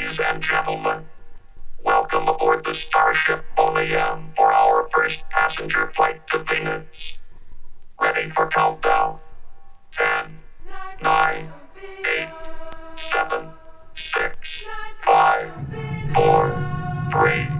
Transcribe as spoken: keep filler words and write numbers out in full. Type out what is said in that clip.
Ladies and gentlemen, welcome aboard the Starship Boneyam for our first passenger flight to Venus. Ready for countdown. Ten, nine, eight, seven, six, five, four, three,